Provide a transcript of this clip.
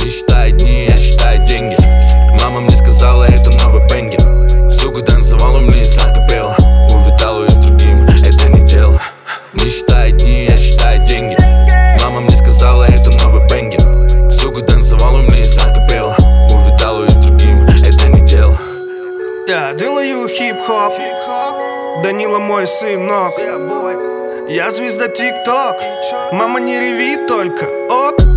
Не считай дни, я считаю деньги. Мама мне сказала, это новый бенгер. Сука танцевала, мне сладко пела. Увидала ее с другим, это не дело. Не считай дни, я считаю деньги. Мама мне сказала, это новый бенгер. Сука танцевала, мне сладко пела. Увидала ее с другим, это не дело. Я делаю хип-хоп, Данила мой сынок. Я звезда ТикТок, мама не реви только, ок.